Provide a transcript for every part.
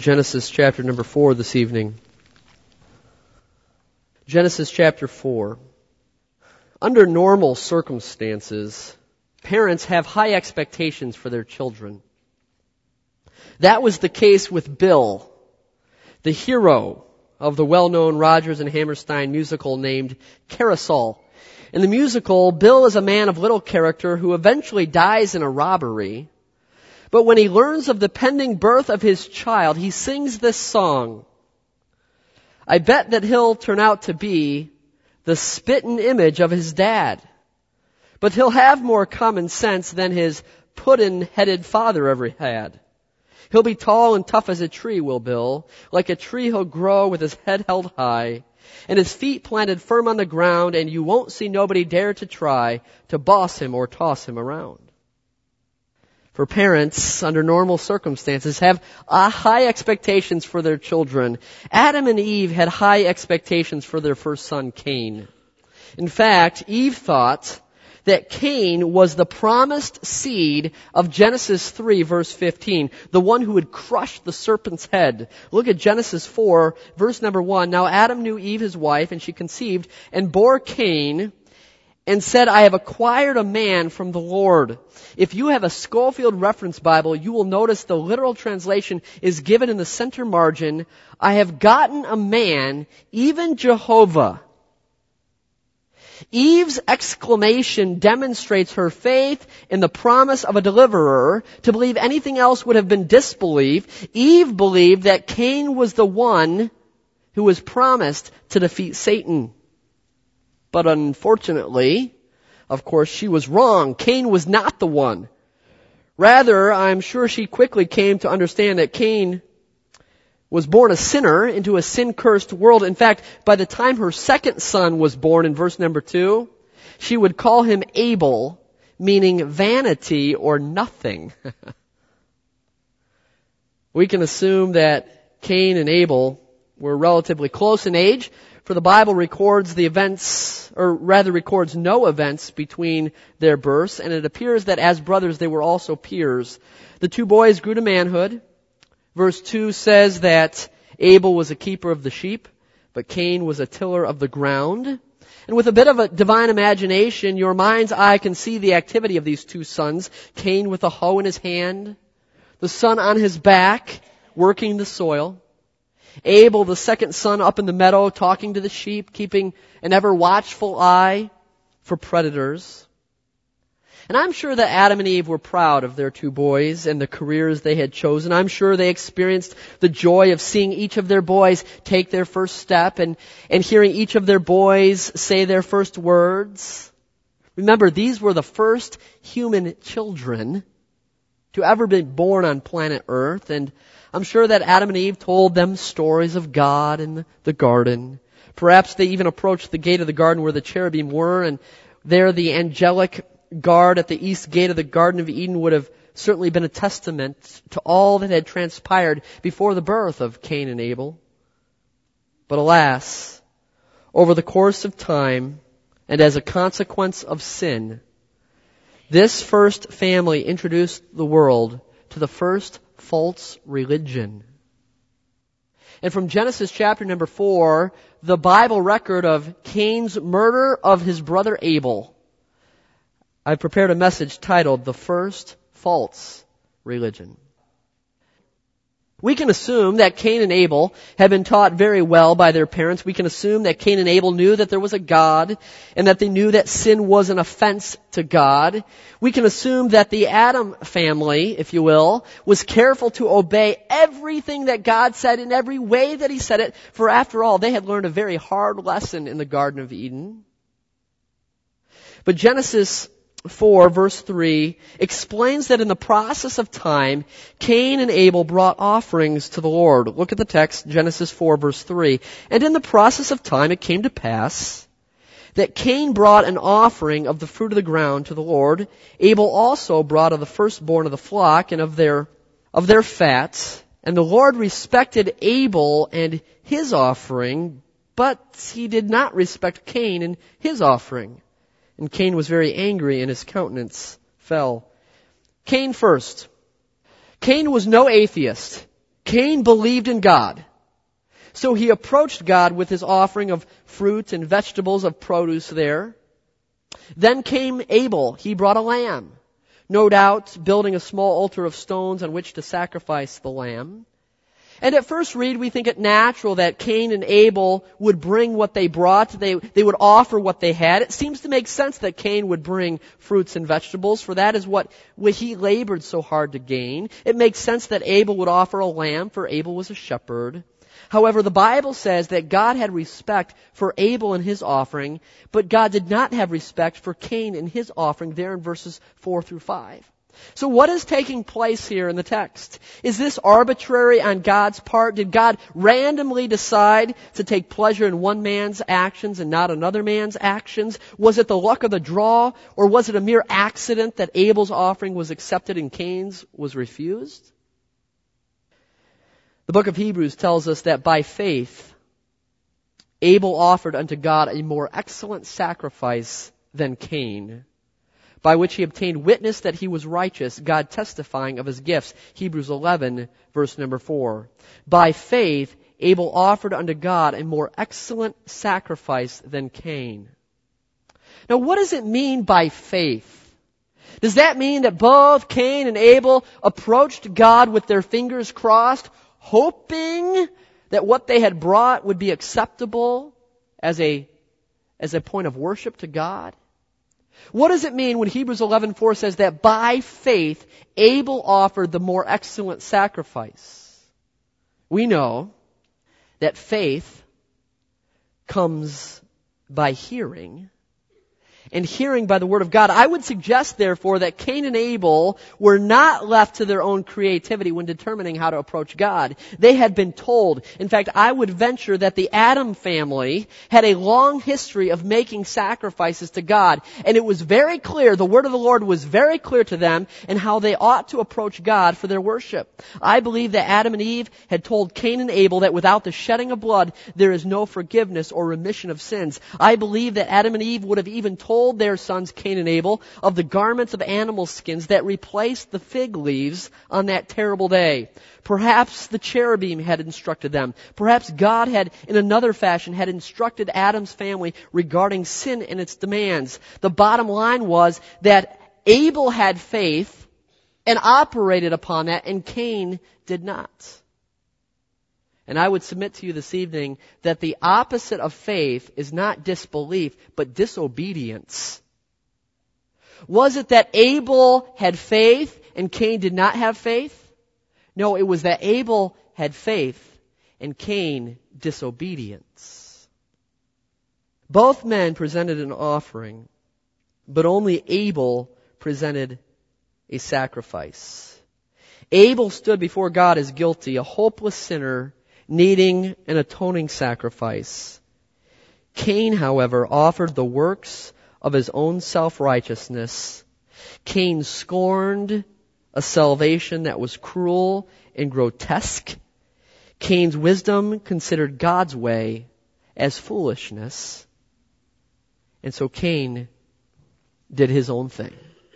Genesis chapter number 4 this evening. Genesis chapter 4. Under normal circumstances, parents have high expectations for their children. That was the case with Bill, the hero of the well-known Rodgers and Hammerstein musical named Carousel. In the musical, Bill is a man of little character who eventually dies in a robbery. But when he learns of the pending birth of his child, he sings this song. I bet that he'll turn out to be the spittin' image of his dad. But he'll have more common sense than his puddin'-headed father ever had. He'll be tall and tough as a tree, will Bill. Like a tree he'll grow with his head held high, and his feet planted firm on the ground, and you won't see nobody dare to try to boss him or toss him around. For parents, under normal circumstances, have high expectations for their children. Adam and Eve had high expectations for their first son, Cain. In fact, Eve thought that Cain was the promised seed of Genesis 3, verse 15, the one who would crush the serpent's head. Look at Genesis 4, verse number 1. Now Adam knew Eve, his wife, and she conceived and bore Cain, and said, I have acquired a man from the Lord. If you have a Schofield Reference Bible, you will notice the literal translation is given in the center margin. I have gotten a man, even Jehovah. Eve's exclamation demonstrates her faith in the promise of a deliverer. To believe anything else would have been disbelief. Eve believed that Cain was the one who was promised to defeat Satan. But unfortunately, of course, she was wrong. Cain was not the one. Rather, I'm sure she quickly came to understand that Cain was born a sinner into a sin-cursed world. In fact, by the time her second son was born in verse number 2, she would call him Abel, meaning vanity or nothing. We can assume that Cain and Abel were relatively close in age, for the Bible records the events, or rather records no events between their births, and it appears that as brothers they were also peers. The two boys grew to manhood. Verse 2 says that Abel was a keeper of the sheep, but Cain was a tiller of the ground. And with a bit of a divine imagination, your mind's eye can see the activity of these two sons. Cain with a hoe in his hand, the son on his back, working the soil. Abel, the second son, up in the meadow, talking to the sheep, keeping an ever watchful eye for predators. And I'm sure that Adam and Eve were proud of their two boys and the careers they had chosen. I'm sure they experienced the joy of seeing each of their boys take their first step and hearing each of their boys say their first words. Remember, these were the first human children to ever be born on planet Earth, and I'm sure that Adam and Eve told them stories of God in the garden. Perhaps they even approached the gate of the garden where the cherubim were, and there the angelic guard at the east gate of the Garden of Eden would have certainly been a testament to all that had transpired before the birth of Cain and Abel. But alas, over the course of time, and as a consequence of sin, this first family introduced the world to the first false religion. And from Genesis chapter number 4, the Bible record of Cain's murder of his brother Abel, I've prepared a message titled, The First False Religion. We can assume that Cain and Abel had been taught very well by their parents. We can assume that Cain and Abel knew that there was a God and that they knew that sin was an offense to God. We can assume that the Adam family, if you will, was careful to obey everything that God said in every way that He said it, for after all, they had learned a very hard lesson in the Garden of Eden. But Genesis 4, verse 3, explains that in the process of time, Cain and Abel brought offerings to the Lord. Look at the text, Genesis 4, verse 3. And in the process of time it came to pass that Cain brought an offering of the fruit of the ground to the Lord. Abel also brought of the firstborn of the flock and of their fat. And the Lord respected Abel and his offering, but He did not respect Cain and his offering. And Cain was very angry, and his countenance fell. Cain first. Cain was no atheist. Cain believed in God. So he approached God with his offering of fruit and vegetables of produce there. Then came Abel. He brought a lamb, no doubt building a small altar of stones on which to sacrifice the lamb. And at first read, we think it natural that Cain and Abel would bring what they brought. They would offer what they had. It seems to make sense that Cain would bring fruits and vegetables, for that is what he labored so hard to gain. It makes sense that Abel would offer a lamb, for Abel was a shepherd. However, the Bible says that God had respect for Abel and his offering, but God did not have respect for Cain and his offering there in verses 4 through 5. So what is taking place here in the text? Is this arbitrary on God's part? Did God randomly decide to take pleasure in one man's actions and not another man's actions? Was it the luck of the draw, or was it a mere accident that Abel's offering was accepted and Cain's was refused? The book of Hebrews tells us that by faith, Abel offered unto God a more excellent sacrifice than Cain, by which he obtained witness that he was righteous, God testifying of his gifts. Hebrews 11, verse number 4. By faith, Abel offered unto God a more excellent sacrifice than Cain. Now, what does it mean by faith? Does that mean that both Cain and Abel approached God with their fingers crossed, hoping that what they had brought would be acceptable as a point of worship to God? What does it mean when Hebrews 11:4 says that by faith Abel offered the more excellent sacrifice? We know that faith comes by hearing, and hearing by the Word of God. I would suggest, therefore, that Cain and Abel were not left to their own creativity when determining how to approach God. They had been told. In fact, I would venture that the Adam family had a long history of making sacrifices to God. And it was very clear, the Word of the Lord was very clear to them in how they ought to approach God for their worship. I believe that Adam and Eve had told Cain and Abel that without the shedding of blood, there is no forgiveness or remission of sins. I believe that Adam and Eve would have even told their sons Cain and Abel of the garments of animal skins that replaced the fig leaves on that terrible day. Perhaps the cherubim had instructed them. Perhaps God had, in another fashion, had instructed Adam's family regarding sin and its demands. The bottom line was that Abel had faith and operated upon that, and Cain did not. And I would submit to you this evening that the opposite of faith is not disbelief, but disobedience. Was it that Abel had faith and Cain did not have faith? No, it was that Abel had faith and Cain disobedience. Both men presented an offering, but only Abel presented a sacrifice. Abel stood before God as guilty, a hopeless sinner, needing an atoning sacrifice. Cain, however, offered the works of his own self-righteousness. Cain scorned a salvation that was cruel and grotesque. Cain's wisdom considered God's way as foolishness. And so Cain did his own thing.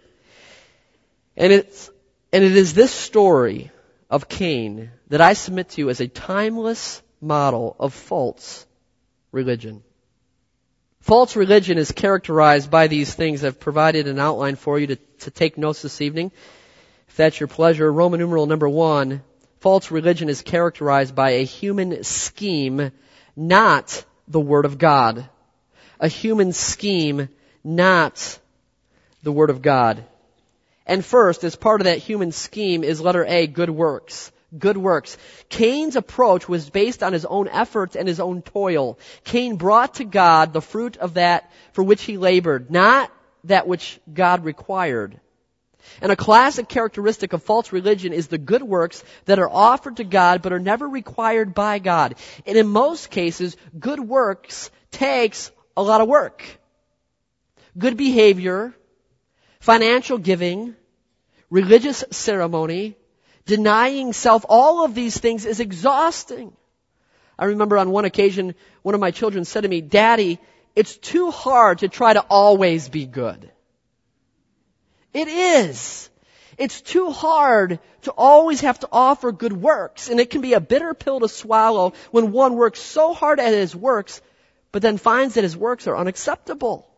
And it is this story of Cain that I submit to you as a timeless model of false religion. False religion is characterized by these things. I've provided an outline for you to take notes this evening. If that's your pleasure, Roman numeral number 1, false religion is characterized by a human scheme, not the Word of God. A human scheme, not the Word of God. And first, as part of that human scheme is letter A, good works. Good works. Cain's approach was based on his own efforts and his own toil. Cain brought to God the fruit of that for which he labored, not that which God required. And a classic characteristic of false religion is the good works that are offered to God but are never required by God. And in most cases, good works takes a lot of work. Good behavior, financial giving, religious ceremony, denying self, all of these things is exhausting. I remember on one occasion, one of my children said to me, "Daddy, it's too hard to try to always be good." It is. It's too hard to always have to offer good works, and it can be a bitter pill to swallow when one works so hard at his works, but then finds that his works are unacceptable.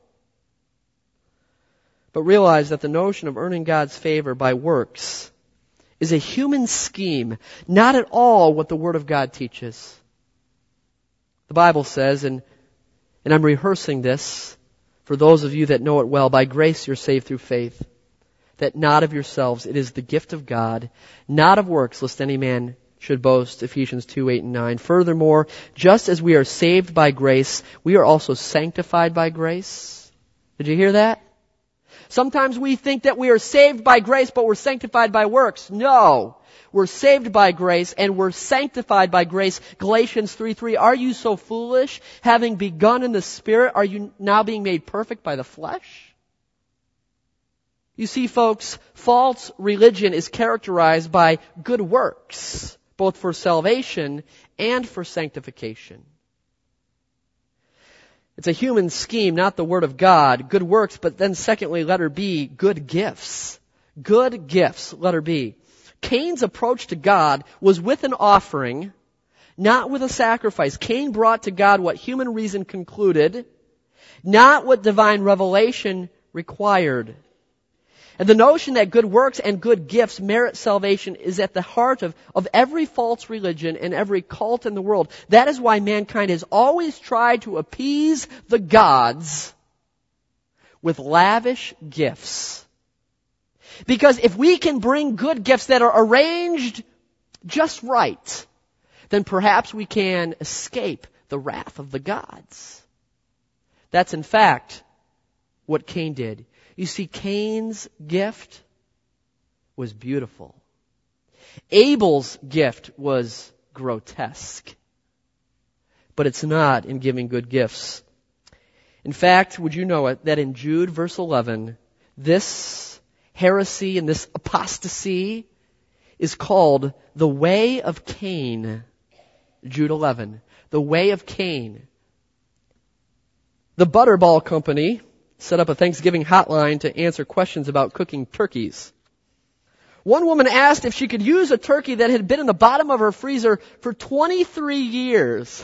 But realize that the notion of earning God's favor by works is a human scheme, not at all what the Word of God teaches. The Bible says, and I'm rehearsing this for those of you that know it well, by grace you're saved through faith, that not of yourselves, it is the gift of God, not of works, lest any man should boast, Ephesians 2:8-9. Furthermore, just as we are saved by grace, we are also sanctified by grace. Did you hear that? Sometimes we think that we are saved by grace, but we're sanctified by works. No. We're saved by grace and we're sanctified by grace. Galatians 3:3, are you so foolish? Having begun in the Spirit, are you now being made perfect by the flesh? You see, folks, false religion is characterized by good works, both for salvation and for sanctification. It's a human scheme, not the Word of God. Good works, but then secondly, letter B, good gifts. Good gifts, letter B. Cain's approach to God was with an offering, not with a sacrifice. Cain brought to God what human reason concluded, not what divine revelation required. And the notion that good works and good gifts merit salvation is at the heart of every false religion and every cult in the world. That is why mankind has always tried to appease the gods with lavish gifts. Because if we can bring good gifts that are arranged just right, then perhaps we can escape the wrath of the gods. That's in fact what Cain did. You see, Cain's gift was beautiful. Abel's gift was grotesque. But it's not in giving good gifts. In fact, would you know it, that in Jude verse 11, this heresy and this apostasy is called the way of Cain. Jude 11, the way of Cain. The Butterball Company set up a Thanksgiving hotline to answer questions about cooking turkeys. One woman asked if she could use a turkey that had been in the bottom of her freezer for 23 years.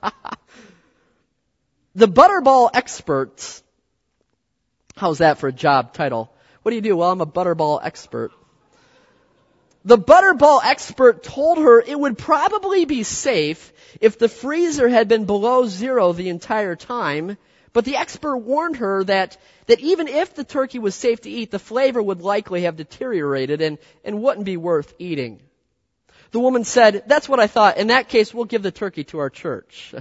The Butterball experts, how's that for a job title? What do you do? Well, I'm a Butterball expert. The Butterball expert told her it would probably be safe if the freezer had been below zero the entire time. But the expert warned her that even if the turkey was safe to eat, the flavor would likely have deteriorated and wouldn't be worth eating. The woman said, that's what I thought. In that case, we'll give the turkey to our church.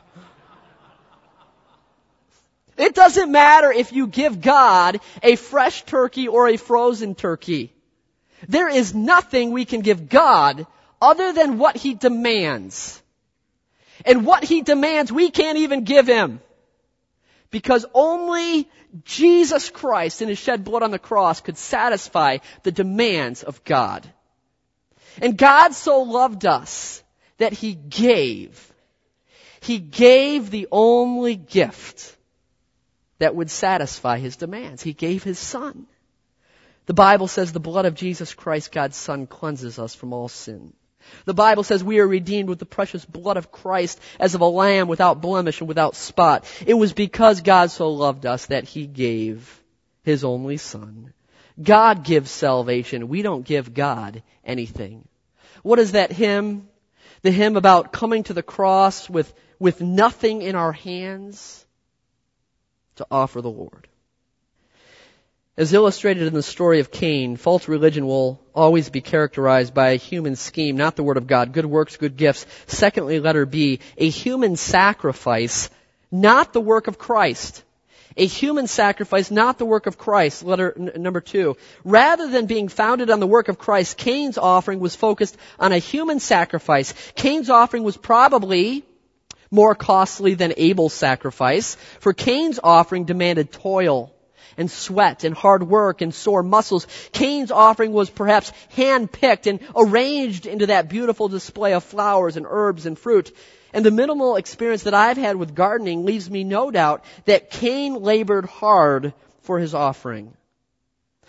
It doesn't matter if you give God a fresh turkey or a frozen turkey. There is nothing we can give God other than what He demands. And what He demands, we can't even give Him. Because only Jesus Christ and His shed blood on the cross could satisfy the demands of God. And God so loved us that He gave. He gave the only gift that would satisfy His demands. He gave His Son. The Bible says the blood of Jesus Christ, God's Son, cleanses us from all sin. The Bible says we are redeemed with the precious blood of Christ as of a lamb without blemish and without spot. It was because God so loved us that He gave His only Son. God gives salvation. We don't give God anything. What is that hymn? The hymn about coming to the cross with nothing in our hands to offer the Lord. As illustrated in the story of Cain, false religion will always be characterized by a human scheme, not the Word of God. Good works, good gifts. Secondly, letter B, a human sacrifice, not the work of Christ. A human sacrifice, not the work of Christ. Letter number 2. Rather than being founded on the work of Christ, Cain's offering was focused on a human sacrifice. Cain's offering was probably more costly than Abel's sacrifice, for Cain's offering demanded toil and sweat and hard work and sore muscles. Cain's offering was perhaps hand-picked and arranged into that beautiful display of flowers and herbs and fruit. And the minimal experience that I've had with gardening leaves me no doubt that Cain labored hard for his offering.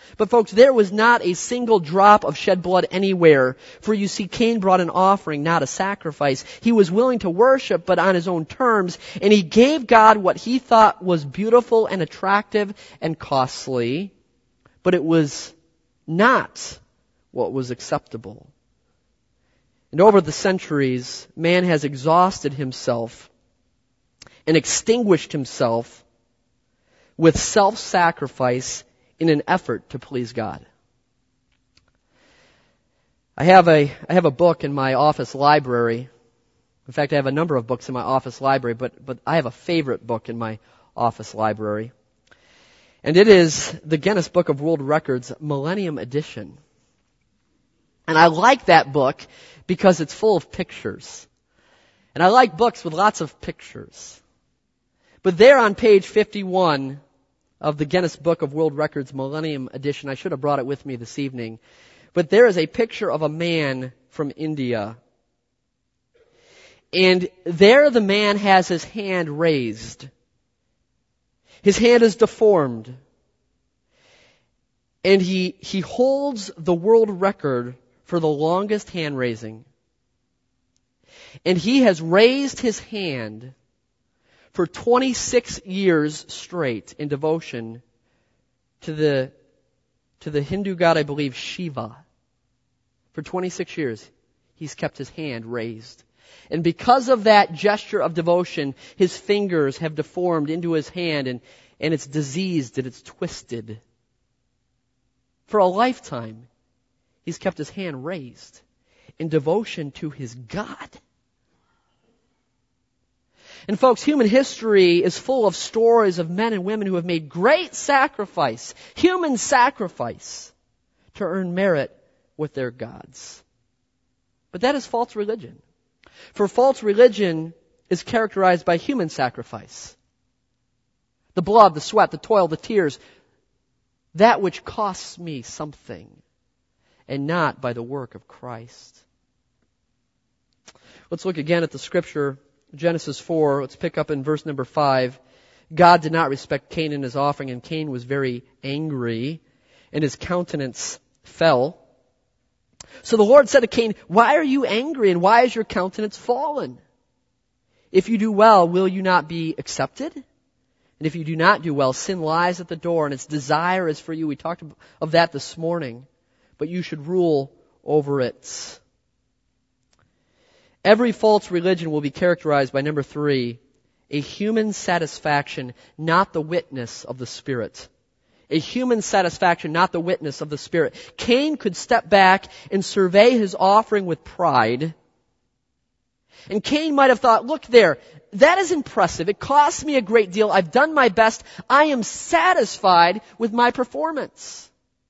But folks, there was not a single drop of shed blood anywhere. For you see, Cain brought an offering, not a sacrifice. He was willing to worship, but on his own terms. And he gave God what he thought was beautiful and attractive and costly. But it was not what was acceptable. And over the centuries, man has exhausted himself and extinguished himself with self-sacrifice in an effort to please God. I have a book in my office library. In fact, I have a number of books in my office library, but I have a favorite book in my office library. And it is the Guinness Book of World Records Millennium Edition. And I like that book because it's full of pictures. And I like books with lots of pictures. But there on page 51 of the Guinness Book of World Records Millennium Edition, I should have brought it with me this evening, but there is a picture of a man from India. And there the man has his hand raised. His hand is deformed. And he holds the world record for the longest hand raising. And he has raised his hand for 26 years straight in devotion to the Hindu god, I believe, Shiva. For 26 years, he's kept his hand raised. And because of that gesture of devotion, his fingers have deformed into his hand and it's diseased and it's twisted. For a lifetime, he's kept his hand raised in devotion to his God. And folks, human history is full of stories of men and women who have made great sacrifice, human sacrifice, to earn merit with their gods. But that is false religion. For false religion is characterized by human sacrifice. The blood, the sweat, the toil, the tears, that which costs me something, and not by the work of Christ. Let's look again at the scripture. Genesis 4, let's pick up in verse number 5. God did not respect Cain and his offering, and Cain was very angry, and his countenance fell. So the Lord said to Cain, "Why are you angry, and why is your countenance fallen? If you do well, will you not be accepted? And if you do not do well, sin lies at the door, and its desire is for you." We talked of that this morning. But you should rule over it. Every false religion will be characterized by number 3, a human satisfaction, not the witness of the Spirit. A human satisfaction, not the witness of the Spirit. Cain could step back and survey his offering with pride. And Cain might have thought, look there, that is impressive. It cost me a great deal. I've done my best. I am satisfied with my performance.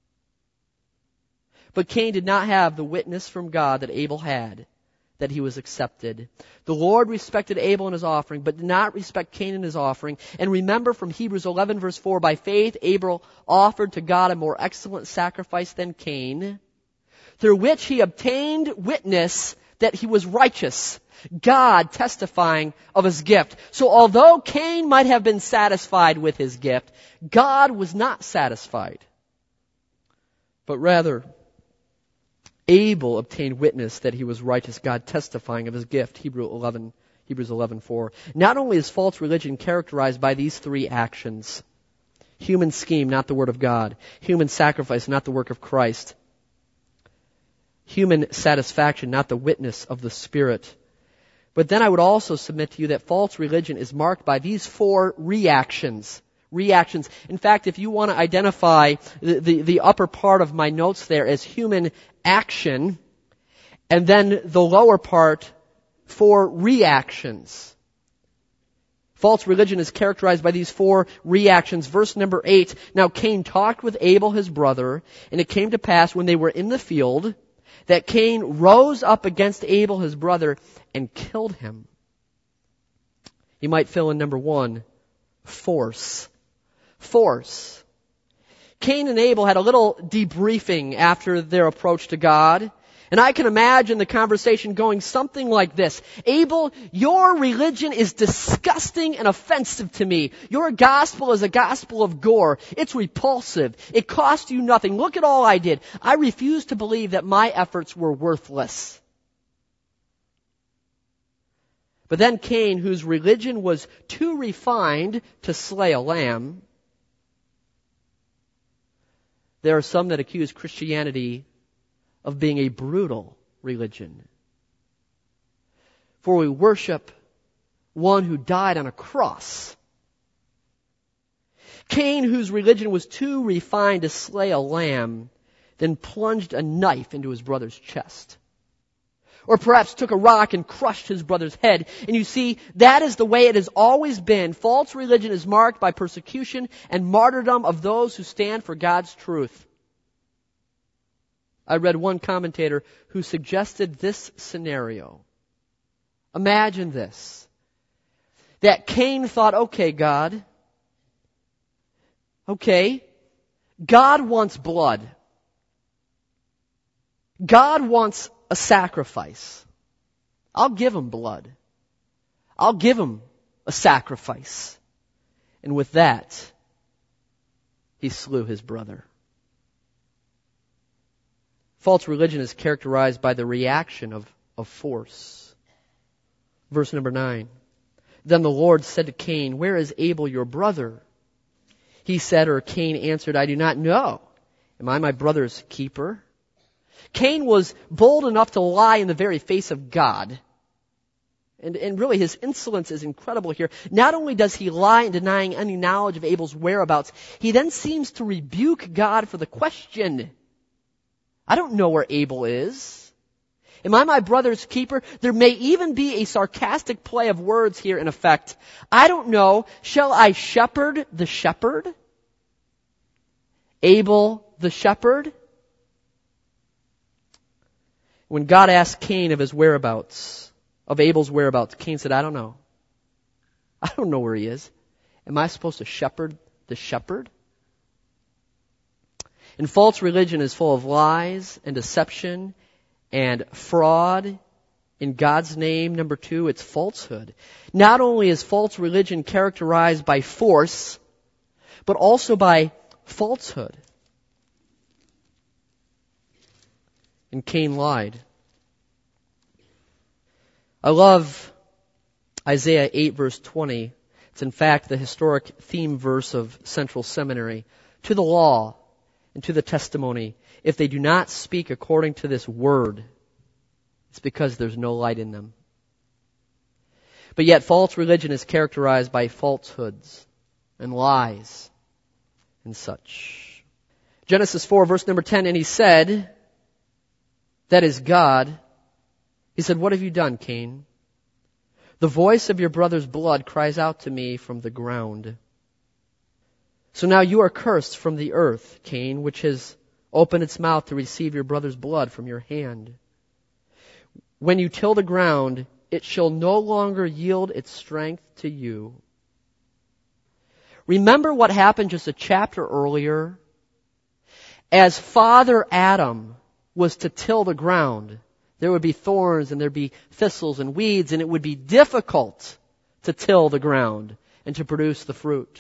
But Cain did not have the witness from God that Abel had, that he was accepted. The Lord respected Abel and his offering, but did not respect Cain and his offering. And remember from Hebrews 11 verse 4, by faith Abel offered to God a more excellent sacrifice than Cain, through which he obtained witness that he was righteous, God testifying of his gift. So although Cain might have been satisfied with his gift, God was not satisfied. But rather, Abel obtained witness that he was righteous, God testifying of his gift, Hebrews 11:4. Not only is false religion characterized by these 3 actions, human scheme, not the word of God, human sacrifice, not the work of Christ, human satisfaction, not the witness of the Spirit, but then I would also submit to you that false religion is marked by these 4 reactions. In fact, if you want to identify the upper part of my notes there as human action, and then the lower part for reactions. False religion is characterized by these 4 reactions. Verse number 8, now Cain talked with Abel his brother, and it came to pass when they were in the field that Cain rose up against Abel his brother and killed him. You might fill in number 1, force. Cain and Abel had a little debriefing after their approach to God. And I can imagine the conversation going something like this. Abel, your religion is disgusting and offensive to me. Your gospel is a gospel of gore. It's repulsive. It cost you nothing. Look at all I did. I refuse to believe that my efforts were worthless. But then Cain, whose religion was too refined to slay a lamb. There are some that accuse Christianity of being a brutal religion. For we worship one who died on a cross. Cain, whose religion was too refined to slay a lamb, then plunged a knife into his brother's chest. Or perhaps took a rock and crushed his brother's head. And you see, that is the way it has always been. False religion is marked by persecution and martyrdom of those who stand for God's truth. I read one commentator who suggested this scenario. Imagine this. That Cain thought, okay, God wants blood. God wants a sacrifice. I'll give him blood. I'll give him a sacrifice. And with that, he slew his brother. False religion is characterized by the reaction of force. Verse number 9. Then the Lord said to Cain, "Where is Abel your brother?" He said, or Cain answered, "I do not know. Am I my brother's keeper?" Cain was bold enough to lie in the very face of God. And really his insolence is incredible here. Not only does he lie in denying any knowledge of Abel's whereabouts, he then seems to rebuke God for the question. I don't know where Abel is. Am I my brother's keeper? There may even be a sarcastic play of words here in effect. I don't know. Shall I shepherd the shepherd? Abel the shepherd? When God asked Cain of his whereabouts, of Abel's whereabouts, Cain said, I don't know. I don't know where he is. Am I supposed to shepherd the shepherd? And false religion is full of lies and deception and fraud in God's name. Number 2, it's falsehood. Not only is false religion characterized by force, but also by falsehood. And Cain lied. I love Isaiah 8 verse 20. It's in fact the historic theme verse of Central Seminary. To the law and to the testimony, if they do not speak according to this word, it's because there's no light in them. But yet false religion is characterized by falsehoods and lies and such. Genesis 4 verse number 10, and he said, that is God. He said, what have you done, Cain? The voice of your brother's blood cries out to me from the ground. So now you are cursed from the earth, Cain, which has opened its mouth to receive your brother's blood from your hand. When you till the ground, it shall no longer yield its strength to you. Remember what happened just a chapter earlier? As Father Adam was to till the ground, there would be thorns and there'd be thistles and weeds, and it would be difficult to till the ground and to produce the fruit.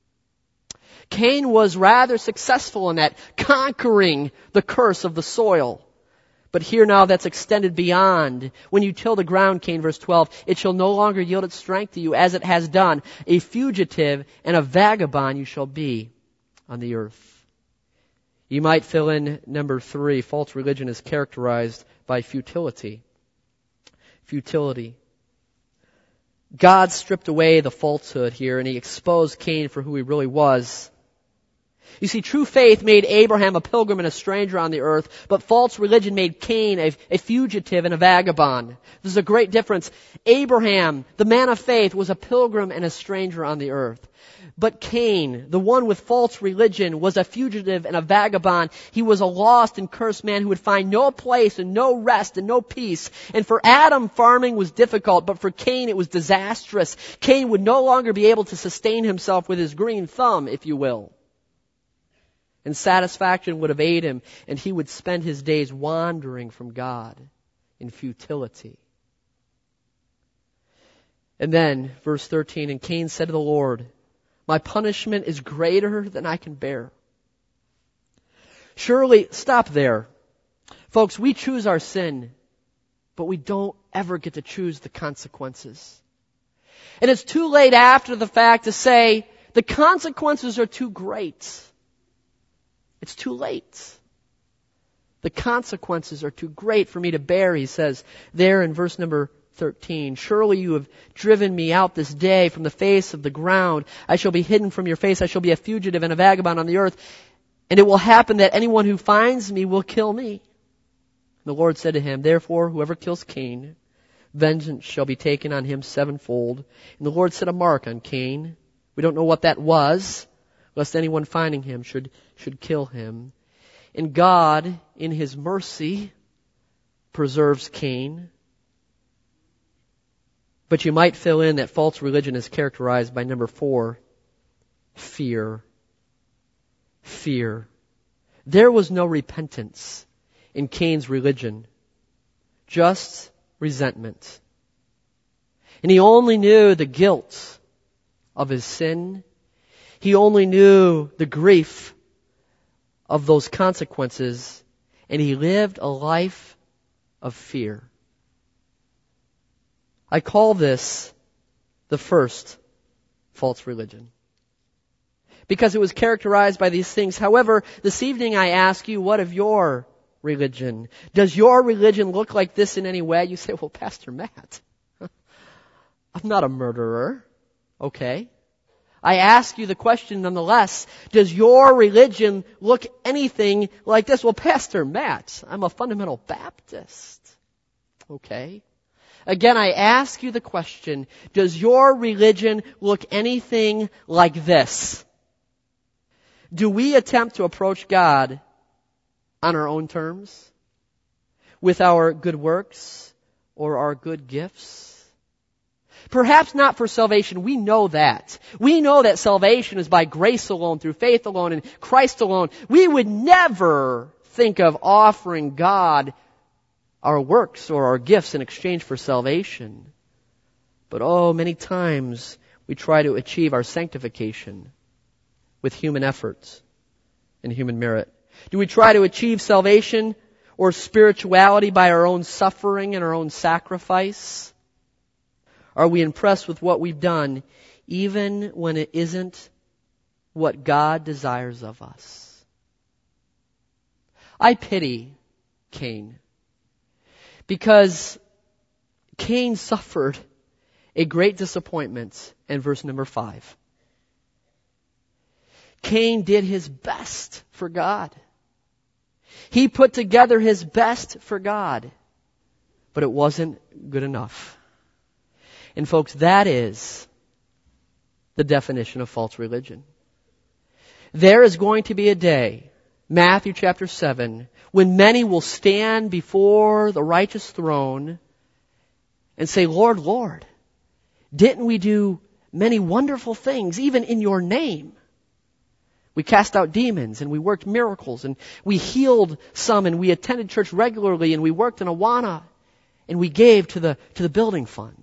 Cain was rather successful in that, conquering the curse of the soil. But here now that's extended beyond. When you till the ground, Cain, verse 12, it shall no longer yield its strength to you as it has done. A fugitive and a vagabond you shall be on the earth. You might fill in number 3. False religion is characterized by futility. Futility. God stripped away the falsehood here, and he exposed Cain for who he really was. You see, true faith made Abraham a pilgrim and a stranger on the earth, but false religion made Cain a fugitive and a vagabond. There's a great difference. Abraham, the man of faith, was a pilgrim and a stranger on the earth. But Cain, the one with false religion, was a fugitive and a vagabond. He was a lost and cursed man who would find no place and no rest and no peace. And for Adam, farming was difficult, but for Cain it was disastrous. Cain would no longer be able to sustain himself with his green thumb, if you will. and satisfaction would evade him, and he would spend his days wandering from God in futility. And then, verse 13, and Cain said to the Lord, my punishment is greater than I can bear. Surely, stop there. Folks, we choose our sin, but we don't ever get to choose the consequences. And it's too late after the fact to say, the consequences are too great. It's too late. The consequences are too great for me to bear, he says there in verse number 13. Surely you have driven me out this day from the face of the ground. I shall be hidden from your face. I shall be a fugitive and a vagabond on the earth. And it will happen that anyone who finds me will kill me. And the Lord said to him, therefore, whoever kills Cain, vengeance shall be taken on him sevenfold. And the Lord set a mark on Cain. We don't know what that was, lest anyone finding him should kill him. And God, in his mercy, preserves Cain. But you might fill in that false religion is characterized by number 4, fear. Fear. There was no repentance in Cain's religion, just resentment. And he only knew the guilt of his sin. He only knew the grief of those consequences, and he lived a life of fear. I call this the first false religion, because it was characterized by these things. However, this evening I ask you, what of your religion? Does your religion look like this in any way? You say, well, Pastor Matt, I'm not a murderer. Okay. I ask you the question nonetheless, does your religion look anything like this? Well, Pastor Matt, I'm a fundamental Baptist. Okay. Again, I ask you the question, does your religion look anything like this? Do we attempt to approach God on our own terms? With our good works or our good gifts? Perhaps not for salvation. We know that. We know that salvation is by grace alone, through faith alone, in Christ alone. We would never think of offering God our works or our gifts in exchange for salvation. But many times we try to achieve our sanctification with human efforts and human merit. Do we try to achieve salvation or spirituality by our own suffering and our own sacrifice? Are we impressed with what we've done even when it isn't what God desires of us? I pity Cain, because Cain suffered a great disappointment in verse number 5. Cain did his best for God. He put together his best for God, but it wasn't good enough. And folks, that is the definition of false religion. There is going to be a day, Matthew chapter 7, when many will stand before the righteous throne and say, Lord, Lord, didn't we do many wonderful things even in your name? We cast out demons and we worked miracles and we healed some and we attended church regularly and we worked in Awana and we gave to the building fund.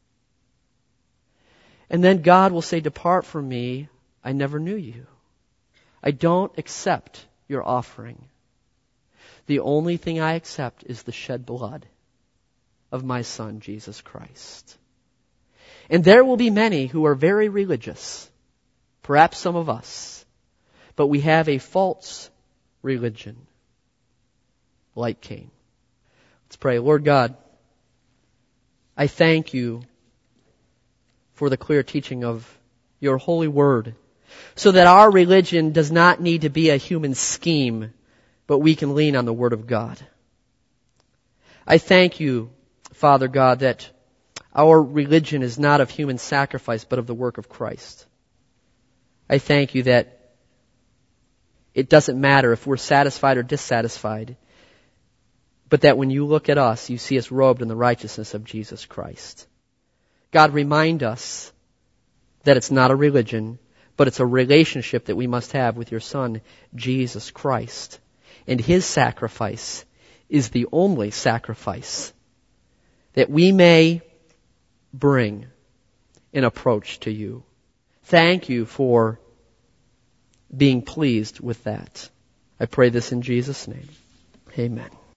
And then God will say, depart from me, I never knew you. I don't accept your offering. The only thing I accept is the shed blood of my Son, Jesus Christ. And there will be many who are very religious, perhaps some of us, but we have a false religion like Cain. Let's pray. Lord God, I thank you for the clear teaching of your holy word, so that our religion does not need to be a human scheme, but we can lean on the word of God. I thank you, Father God, that our religion is not of human sacrifice, but of the work of Christ. I thank you that it doesn't matter if we're satisfied or dissatisfied, but that when you look at us, you see us robed in the righteousness of Jesus Christ. God, remind us that it's not a religion, but it's a relationship that we must have with your Son, Jesus Christ. And His sacrifice is the only sacrifice that we may bring an approach to you. Thank you for being pleased with that. I pray this in Jesus' name. Amen.